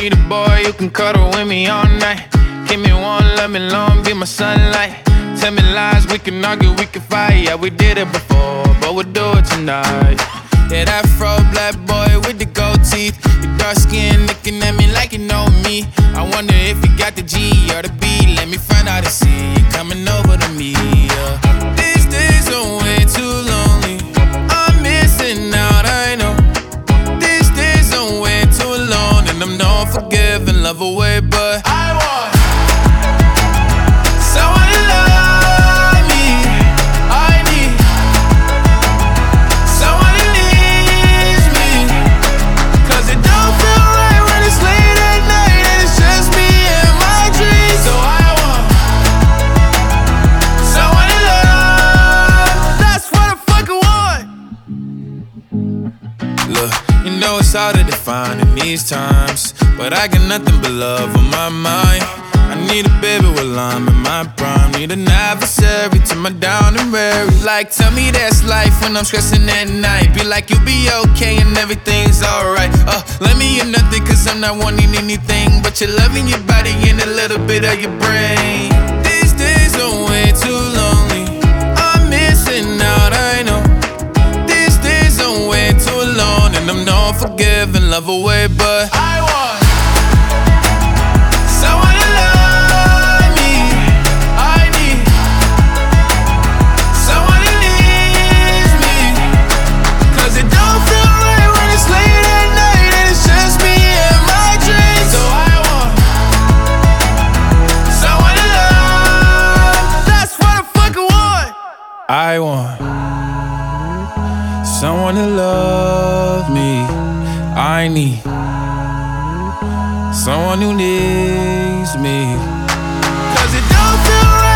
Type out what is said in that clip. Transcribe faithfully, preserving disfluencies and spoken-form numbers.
need a boy who can cuddle with me all night. Give me one, let me long, be my sunlight. Tell me lies, we can argue, we can fight. Yeah, we did it before, but we'll do it tonight. Yeah, that fro black boy with the gold teeth. Your dark skin looking at me like you know me. I wonder if you got the G or the B. Let me find out and see you coming over to me. Yeah. These days are way too lonely. I'm missing out, I know. These days are way too alone, and I'm not forgiving, love away, but I want someone to love me. I need someone who needs me. Cause it don't feel right when it's late at night and it's just me and my dreams. So I want someone to love. That's what I fucking want. Look, you know it's hard to define in these times, but I got nothing but love on my mind. I need a baby while I'm in my prime. Need an adversary to my down and weary. Like, tell me that's life when I'm stressing at night. Be like, you'll be okay and everything's alright. Uh, let me in nothing cause I'm not wanting anything but your love in your body and a little bit of your brain. These days are way too lonely. I'm missing out, I know. These days are way too alone, and I'm not forgiving, love away, but I want someone to love me. I need someone who needs me. Cause it don't feel right when it's late at night and it's just me and my dreams. So I want someone to love. That's what I fucking want. I want someone to love me. I need someone who needs me. Cause it don't feel right